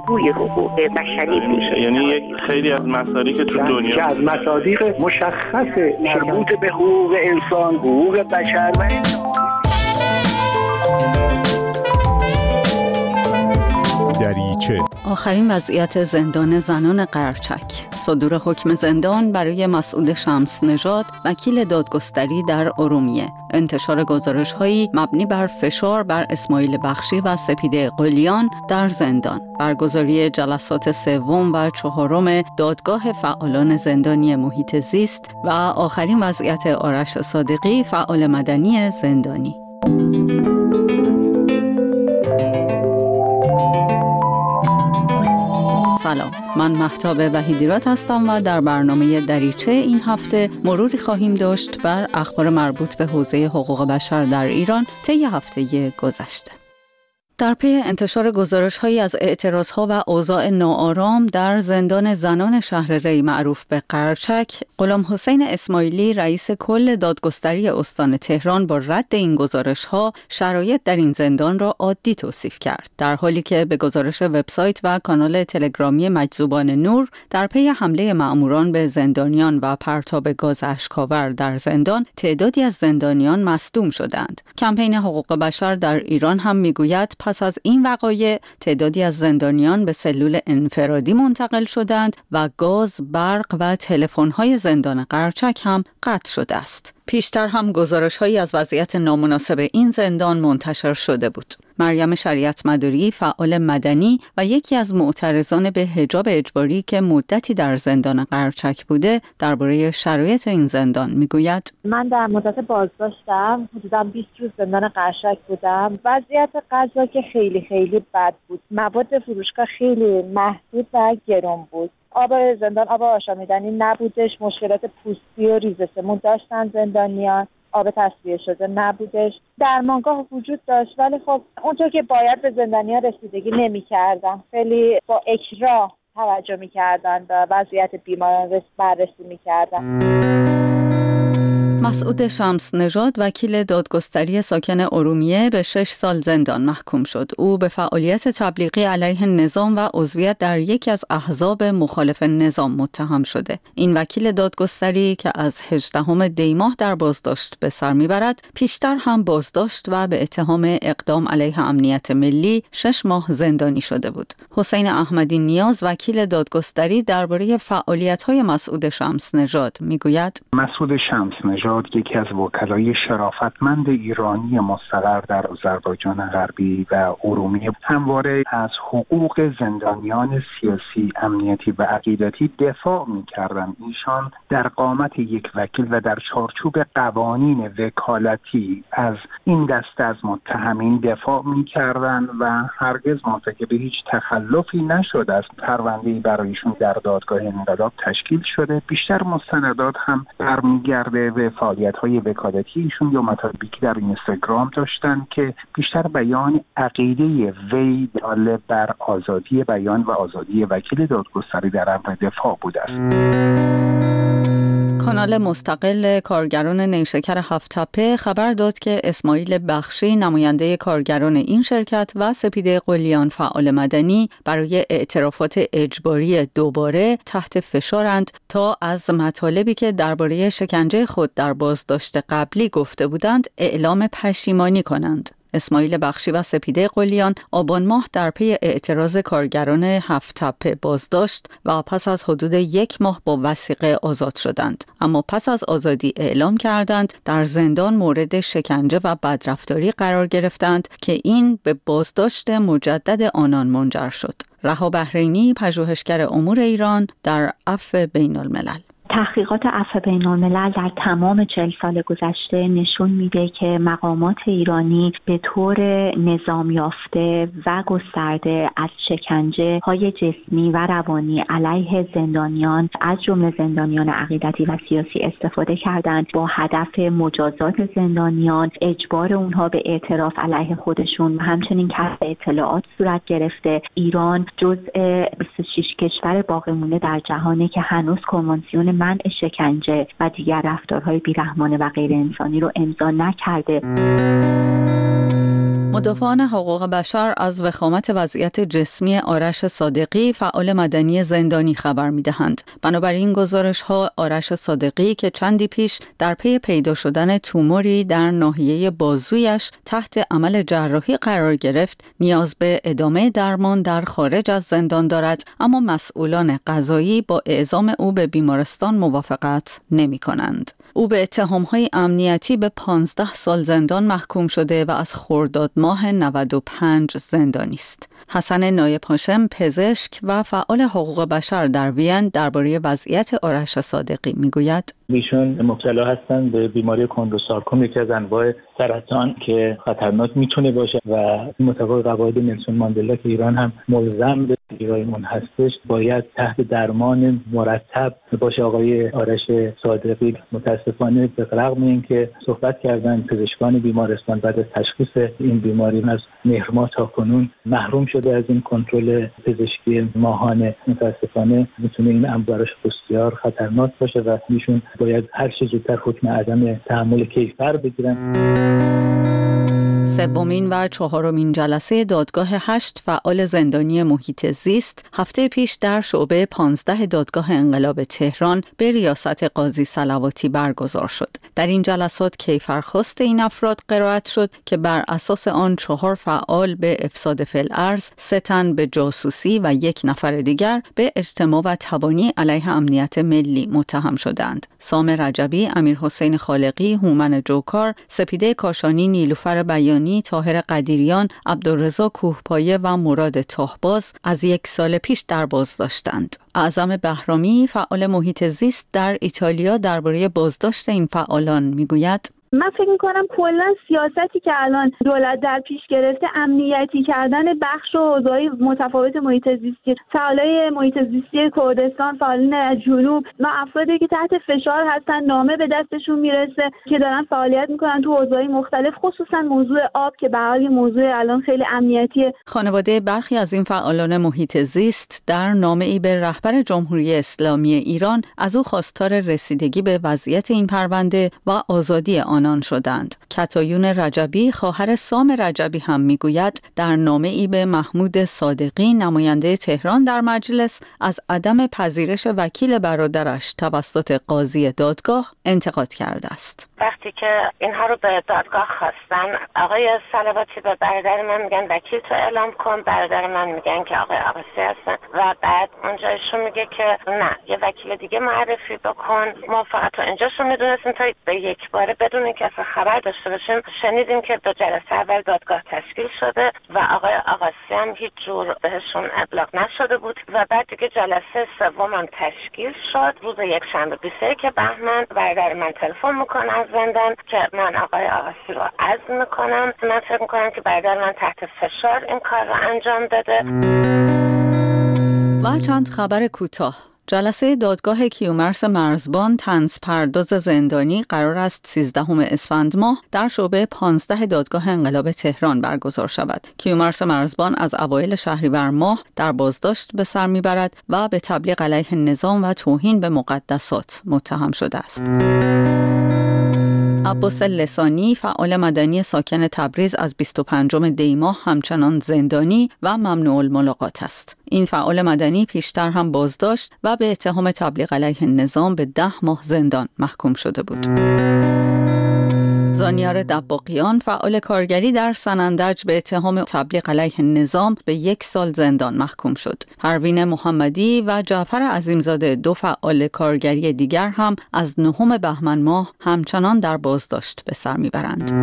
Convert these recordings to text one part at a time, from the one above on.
الگوی حقوق بشری میشه. یعنی یک خیلی از مصادیق که تو دنیا که از مصادیق مشخص مربوط به حقوق انسان، حقوق بشر و دریچه. آخرین وضعیت زندان زنان قرچک. صدور حکم زندان برای مسعود شمس نژاد وکیل دادگستری در ارومیه. انتشار گزارش‌هایی مبنی بر فشار بر اسماعیل بخشی و سپیده قلیان در زندان. برگزاری جلسات سوم و چهارم دادگاه فعالان زندانی محیط زیست و آخرین وضعیت آرش صادقی فعال مدنی زندانی. سلام، من مهتاب وحیدیراد هستم و در برنامه دریچه این هفته مروری خواهیم داشت بر اخبار مربوط به حوزه حقوق بشر در ایران طی هفته گذشته. در پی انتشار گزارش‌هایی از اعتراض‌ها و اوضاع ناآرام در زندان زنان شهر ری معروف به قرچک، غلام حسین اسماعیلی رئیس کل دادگستری استان تهران با رد این گزارش‌ها شرایط در این زندان را عادی توصیف کرد، در حالی که به گزارش وبسایت و کانال تلگرامی مجذوبان نور در پی حمله مأموران به زندانیان و پرتاب گاز اشک‌آور در زندان تعدادی از زندانیان مصدوم شدند. کمپین حقوق بشر در ایران هم می‌گوید پس از این وقایع تعدادی از زندانیان به سلول انفرادی منتقل شدند و گاز، برق و تلفن‌های زندان قرچک هم قطع شده است. پیشتر هم گزارش‌هایی از وضعیت نامناسب این زندان منتشر شده بود. مریم شریعت مداری فعال مدنی و یکی از معترضان به حجاب اجباری که مدتی در زندان قرچک بوده درباره شرایط این زندان میگوید: من در مدت بازداشتم حدوداً 20 روز زندان قرچک بودم. وضعیت غذا که خیلی بد بود. مواد فروشگاه خیلی محدود و گران بود. آب زندان آب آشامیدنی نبودش. مشکلات پوستی و ریزه سموم داشتن زندانیان. آب تصفیه شده نبودش. درمانگاه وجود داشت ولی خب اونطور که باید به زندانیان رسیدگی نمی‌کردن. خیلی با اکراه توجه می‌کردن و وضعیت بیماران بررسی می‌کردن. مسعود شمس نژاد وکیل دادگستری ساکن ارومیه به 6 سال زندان محکوم شد. او به فعالیت تبلیغی علیه نظام و عضویت در یکی از احزاب مخالف نظام متهم شده. این وکیل دادگستری که از 18 دی ماه در بازداشت به سر میبرد، پیشتر هم بازداشت و به اتهام اقدام علیه امنیت ملی 6 ماه زندانی شده بود. حسین احمدی نیاز وکیل دادگستری درباره فعالیت‌های مسعود شمس نژاد میگوید: مسعود شمس نژاد یکی از وکلای شرافتمند ایرانی مستقر در آذربایجان غربی و ارومیه همواره از حقوق زندانیان سیاسی، امنیتی و عقیدتی دفاع می‌کردند. ایشان در قامت یک وکیل و در چارچوب قوانین وکالتی از این دسته از متهمین دفاع می‌کردند و هرگز مرتکب هیچ تخلفی نشد. از پرونده‌ای برایشون در دادگاه انقلاب تشکیل شده. بیشتر مستندات هم برمیگرده به فعالیت‌های وکالتی ایشون یا مطالبی که در اینستاگرام داشتن که بیشتر بیان عقیده وی دال بر آزادی بیان و آزادی وکیل دادگستری در امر دفاع بوده است. کانال مستقل کارگران نیشکر هفت‌تپه خبر داد که اسماعیل بخشی نماینده کارگران این شرکت و سپیده قلیان فعال مدنی برای اعترافات اجباری دوباره تحت فشارند تا از مطالبی که درباره شکنجه خود در بازداشت قبلی گفته بودند اعلام پشیمانی کنند. اسماعیل بخشی و سپیده قلیان آبان ماه در پی اعتراض کارگران هفت‌تپه بازداشت و پس از حدود 1 ماه با وثیقه آزاد شدند. اما پس از آزادی اعلام کردند در زندان مورد شکنجه و بدرفتاری قرار گرفتند که این به بازداشت مجدد آنان منجر شد. رها بحرینی، پژوهشگر امور ایران در عفو بین الملل: تحقیقات عفو بین الملل در تمام 40 سال گذشته نشون میده که مقامات ایرانی به طور نظام یافته و گسترده از شکنجه های جسمی و روانی علیه زندانیان از جمله زندانیان عقیدتی و سیاسی استفاده کردند با هدف مجازات زندانیان، اجبار اونها به اعتراف علیه خودشون و همچنین کسب اطلاعات صورت گرفته. ایران جزء 26 کشور باقی مونده در جهانی که هنوز کنوانسیون منع شکنجه و دیگر رفتارهای بیرحمانه و غیر انسانی رو امضا نکرده. مدافعان حقوق بشر از وخامت وضعیت جسمی آرش صادقی فعال مدنی زندانی خبر می‌دهند. بنابراین گزارش‌ها آرش صادقی که چندی پیش در پی پیدا شدن توموری در ناحیه بازویش تحت عمل جراحی قرار گرفت، نیاز به ادامه درمان در خارج از زندان دارد، اما مسئولان قضایی با اعزام او به بیمارستان موافقت نمی‌کنند. او به اتهام‌های امنیتی به 15 سال زندان محکوم شده و از خرداد ماه 95 زندانی است. حسن نایب هاشم، پزشک و فعال حقوق بشر در وین، درباره وضعیت آرش صادقی میگوید: ایشون مبتلا هستند به بیماری کندروسارکوم، یکی از انواع سرطان که خطرناک میتونه باشه و مطابق قواعد نلسون ماندلا که ایران هم ملزم به اجرای اون هستش باید تحت درمان مرتب باشه. آقای آرش صادقی متاسفانه به رغم اینکه صحبت کردن پزشکان بیمارستان بعد از تشخیص این بیماری از مهر ماه تا کنون محروم شده از این کنترل پزشکی ماهانه، متاسفانه میتونه این امر براش بسیار خطرناک باشه و ایشون باید هر چه زودتر حکم عدم تحمل کیفر بگیرن. سومین و چهارمین جلسه دادگاه 8 فعال زندانی محیط زیست هفته پیش در شعبه 15 دادگاه انقلاب تهران به ریاست قاضی صلواتی برگزار شد. در این جلسات کیفرخواست این افراد قرائت شد که بر اساس آن 4 فعال به افساد فی‌الارض، 3 تن به جاسوسی و 1 نفر دیگر به اجتماع و تبانی علیه امنیت ملی متهم شدند. سام رجبی، امیرحسین خالقی، هومن جوکار، سپیده کاشانی، نیلوفر بیانی، طاهر قدیریان، عبدالرضا کوهپایه و مراد تاهباز از 1 سال پیش در بازداشتند. اعظم بهرامی، فعال محیط زیست در ایتالیا، درباره بازداشت این فعالان میگوید: من فکر میکنم کلا سیاستی که الان دولت در پیش گرفته، امنیتی کردن بخش و حوزه‌های متفاوت محیط زیستی، فعالای محیط زیستی کردستان، فعالان جنوب و افرادی که تحت فشار هستن، نامه به دستشون میرسه که دارن فعالیت میکنن تو حوزه‌های مختلف، خصوصا موضوع آب که به حال موضوع الان خیلی امنیتیه. خانواده برخی از این فعالان محیط زیست در نامه‌ای به رهبر جمهوری اسلامی ایران از او خواستار رسیدگی به وضعیت این پرونده و آزادی آنان شدند. کتایون رجبی، خواهر سام رجبی، هم میگوید در نامه‌ای به محمود صادقی، نماینده تهران در مجلس، از عدم پذیرش وکیل برادرش توسط قاضی دادگاه انتقاد کرده است. وقتی که اینها رو به دادگاه خواستن، آقای صلواتی به برادر من میگن وکیل تو اعلام کن، برادر من میگن که آقای آقاسی هستن و بعد اونجا ایشون میگه که نه، یه وکیل دیگه معرفی بکن. ما فقط تو اینجاشو میدونستیم تا به یک باره بدون اینکه اصلا خبر داشته باشیم شنیدیم که دو جلسه اول دادگاه تشکیل شده و آقای آقاسی هم هیچ جور بهشون ابلاغ نشده بود و بعد دیگه جلسه سوم هم تشکیل شد. روز یکشنبه 21 بهمن برادر من تلفن میکنه از زندان که من آقای آقاسی رو عزل میکنم. من فکر میکنم که برادر من تحت فشار این کار رو انجام داده. و چند خبر کوتاه. جلسه دادگاه کیومرث مرزبان، طنزپرداز زندانی، قرار است 13 اسفند ماه در شعبه 15 دادگاه انقلاب تهران برگزار شود. کیومرث مرزبان از اوایل شهریور ماه در بازداشت به سر میبرد و به تبلیغ علیه نظام و توهین به مقدسات متهم شده است. عباس لسانی، فعال مدنی ساکن تبریز، از 25 دی ماه همچنان زندانی و ممنوع الملاقات است. این فعال مدنی پیشتر هم بازداشت و به اتهام تبلیغ علیه نظام به 10 ماه زندان محکوم شده بود. زانیار دباغیان، فعال کارگری در سنندج، به اتهام تبلیغ علیه نظام به 1 سال زندان محکوم شد. پروین محمدی و جعفر عظیمزاده، 2 فعال کارگری دیگر، هم از 9 بهمن ماه همچنان در بازداشت به سر میبرند.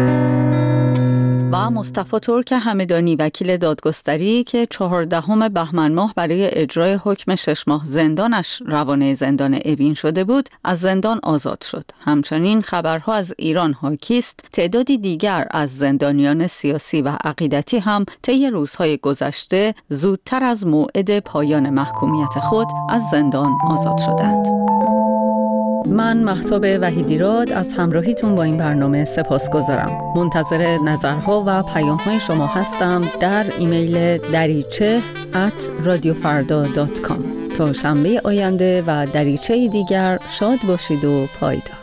و مصطفی ترک همدانی، وکیل دادگستری که 14 بهمن ماه برای اجرای حکم 6 ماه زندانش روانه زندان اوین شده بود، از زندان آزاد شد. همچنین خبرها از ایران حاکی است تعدادی دیگر از زندانیان سیاسی و عقیدتی هم طی روزهای گذشته زودتر از موعد پایان محکومیت خود از زندان آزاد شدند. من مهتاب وحیدیراد از همراهیتون با این برنامه سپاسگزارم. منتظر نظرها و پیام‌های شما هستم در ایمیل dariche@radiofarda.com. تا شنبه آینده و دریچه دیگر شاد باشید و پایدار.